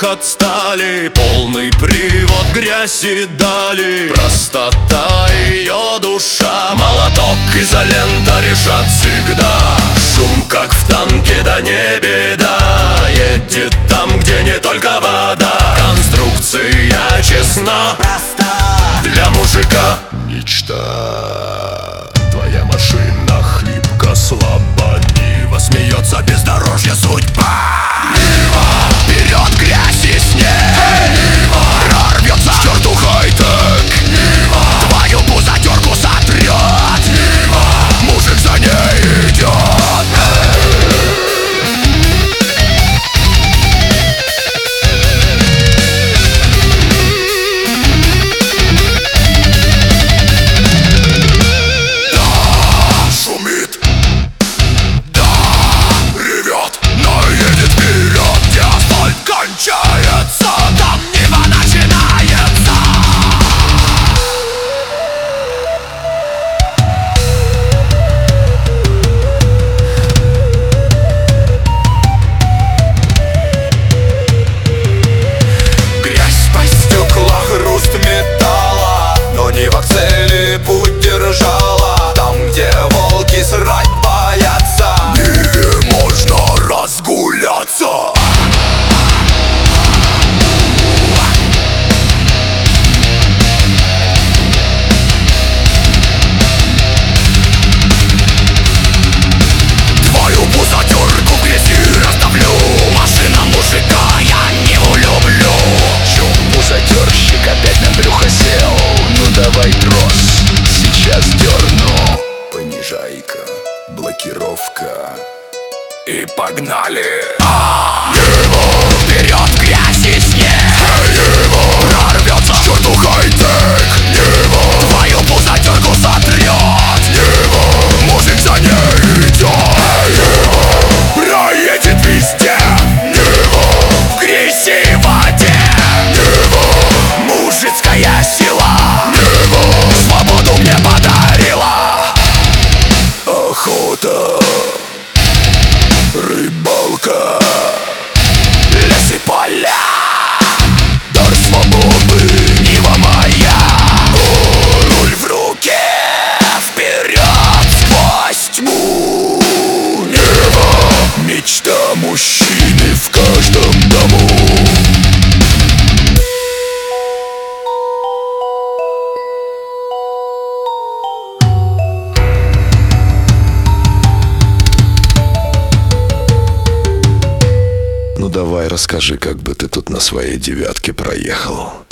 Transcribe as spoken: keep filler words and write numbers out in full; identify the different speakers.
Speaker 1: отстали, полный привод грязи дали. Простота ее душа, молоток, изолента решат всегда. Шум, как в танке, да не беда, едет там, где не только вода. Конструкция честна, проста, для мужика мечта. Твоя машина хлипко, слабо, Нива смеется, бездорожье судьба. Нива, вперед, грязь и снег. Нива, прорвется к черту хай-тек. Нива, твою пузатерку сотрет. Нива, мужик за ней идет. Там Нива начинается. Грязь по стеклах, хруст металла, но Нива к цели путь держала. Там, где волки срать боятся, Ниве можно разгуляться.
Speaker 2: Давай трос, сейчас дерну. Понижайка, блокировка.
Speaker 1: И погнали.
Speaker 2: Нива,
Speaker 1: вперед, грязь и снег.
Speaker 2: Нива,
Speaker 1: прорвется к черту хай-тек.
Speaker 2: Нива,
Speaker 1: твою пузатерку сотрет.
Speaker 2: Нива,
Speaker 1: мужик за ней идет.
Speaker 2: Нива,
Speaker 1: проедет везде.
Speaker 2: Нива,
Speaker 1: в грязи и воде.
Speaker 2: Нива,
Speaker 1: мужицкая сила
Speaker 2: свободу
Speaker 1: мне подарила.
Speaker 2: Охота, рыбалка,
Speaker 1: лес и поля,
Speaker 2: дар свободы.
Speaker 1: Нива моя. О, руль в руке, вперед сквозь тьму.
Speaker 2: Нива, мечта мужчины в каждом дому. Ну давай расскажи, как бы ты тут на своей девятке проехал.